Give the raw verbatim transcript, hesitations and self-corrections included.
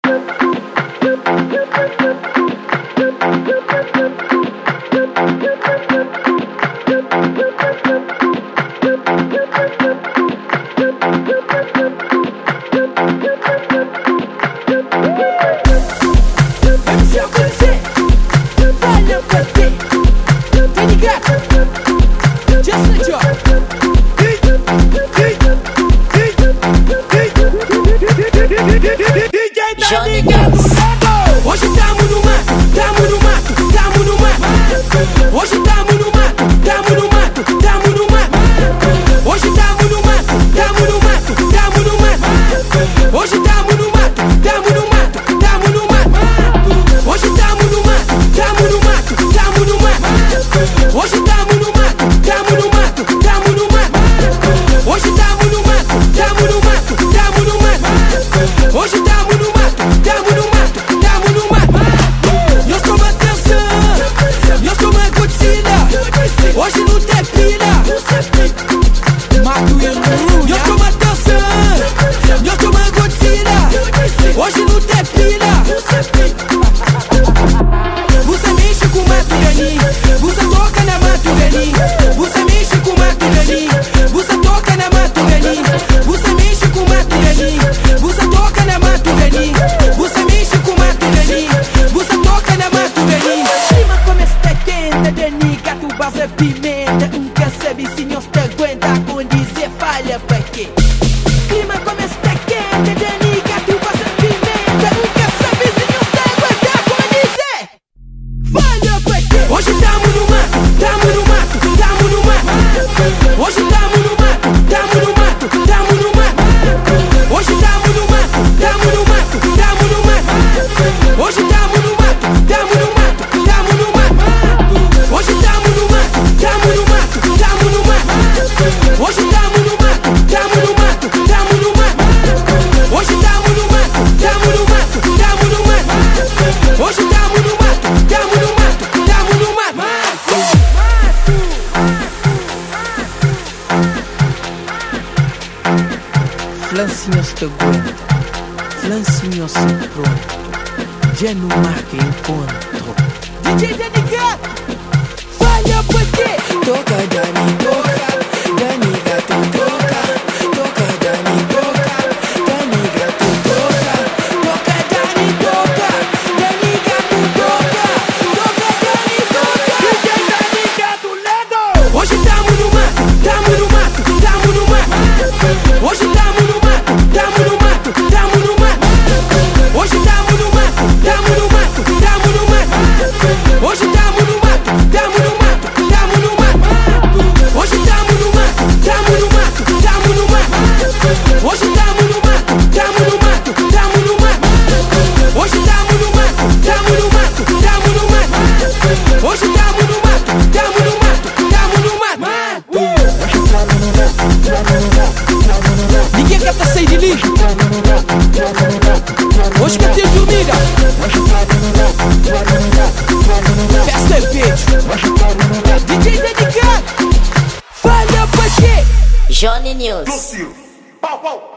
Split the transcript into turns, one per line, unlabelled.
Hoje tamo no mato, tamo no mato, tamo no mato. Hoje tamo no mato, tamo no mato, tamo no mato. Hoje tamo no mato, tamo no mato, tamo no mato. Hoje tamo no mato, tamo no mato, tamo no mato. Hoje tamo no mato, tamo no mato, tamo no mato. Hoje tamo no mato, tamo no mato, tamo no mato. Hoje tamo no mato, tamo no mato, tamo no mato. Hoje tamo no mato, tamo no mato, tamo no mato. Nós toma atenção, nós toma Godzilla. Hoje não tem pila. Mato e Lulu. Nós toma atenção, nós toma Godzilla. Hoje não tem pila. Você mexe com o mato Dani, você toca na mato Dani. Você mexe com o mato Dani, você toca na mato Dani. Você mexe com o mato Dani, você toca na mato Dani. Você mexe com o mato Dani, você toca na mato Dani.
Clima como está quente, Dani, gato, base, pimenta. Nunca sabe se nós te aguenta com dizer falha pra quê. Clima como está quente, Dani, gato, base, pimenta. Nunca sabe se nós te aguenta com dizer falha pra quê.
Hoje tamo no mato, tamo no mato, tamo no mato. Hoje tamo no mato, tamo no mato, tamo no mato. Hoje tamo no mato, tamo no mato, tamo no mato. Hoje tamo no mato, tamo no mato, tamo no mato. Hoje tamo no mato, tamo no mato, tamo no mato. Hoje tamo no mato, tamo no mato, tamo no mato. Hoje tamo no mato, tamo no mato, tamo no mato. Hoje tamo no mato, tamo no mato, tamo no mato.
Flancinhos te aguenta, flancinhos pronto. Já no marca encontro. D J Dani Gato, falha pra quê? Toca Dani, toca, Dani Gato, toca. Toca Dani, toca, Dani Gato, toca. Toca Dani, toca, Dani Gato, toca. Toca Dani, toca, D J Dani Gato, Lego.
Hoje tamo no mato, tamo no mato, tamo no mato. Hoje tamo no mato, tamo no mato, tamo no mato. Hoje tamo no mato, tamo no mato, tamo no mato. Hoje tamo no mato, tamo no mato, tamo no mato. Hoje tamo no mato, tamo no mato, tamo no mato. Hoje tamo no mato, tamo no mato, tamo no mato. Hoje tamo no mato, tamo no mato, tamo no mato. Hoje tamo no mato, tamo no mato, tamo no mato.
Ninguém quer tá sair de lixo. Hoje que tem dormida. Festa é vídeo. D J Dani Gato, falha pra quê?
Johnny News.
Pau, pau.